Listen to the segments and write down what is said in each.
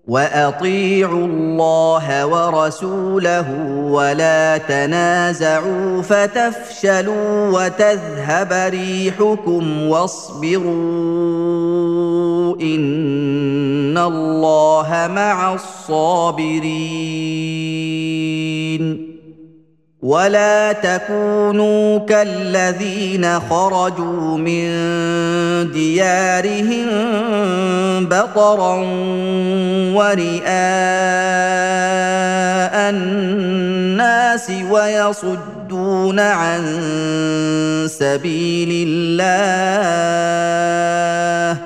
وأطيعوا الله ورسوله ولا تنازعوا فتفشلوا وتذهب ريحكم واصبروا إن الله مع الصابرين ولا تكونوا كالذين خرجوا من ديارهم بطرا ورئاء الناس ويصدون عن سبيل الله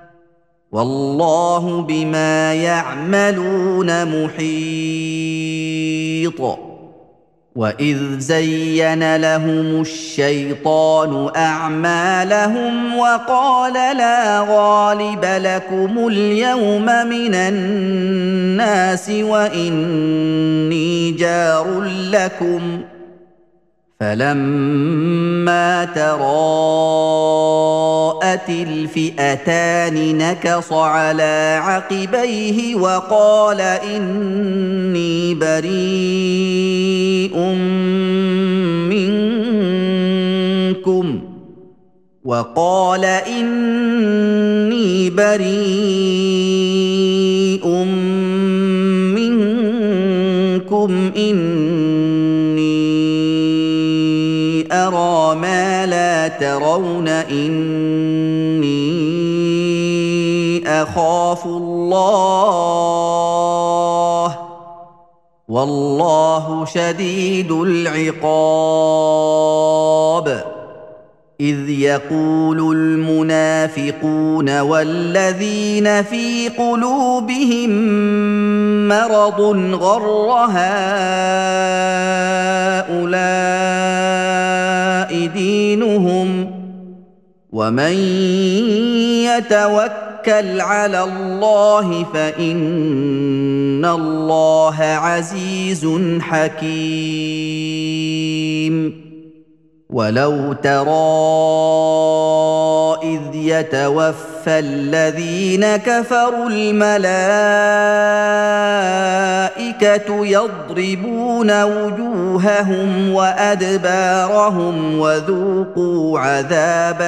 والله بما يعملون محيط وإذ زين لهم الشيطان أعمالهم وقال لا غالب لكم اليوم من الناس وإني جار لكم فلما تراءت الفئتان نكص على عقبيه وقال إني بريء منكم إني أرى ما لا ترون إني أخاف الله والله شديد العقاب إذ يقول المنافقون والذين في قلوبهم مرض غر هؤلاء دينهم ومن يتوكل على الله فإن الله عزيز حكيم ولو ترى إذ يتوفى الذين كفروا الملائكة يضربون وجوههم وأدبارهم وذوقوا عذاب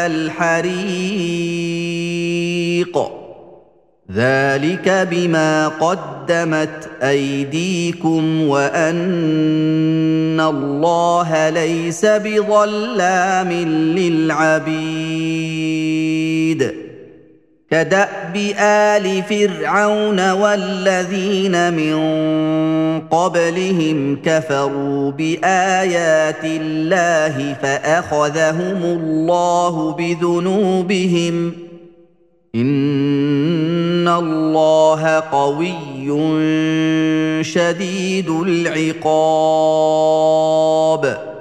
الحريق ذلك بما قدمت أيديكم وأن الله ليس بظلام للعبيد كدأب آل فرعون والذين من قبلهم كفروا بآيات الله فأخذهم الله بذنوبهم إن الله قوي شديد العقاب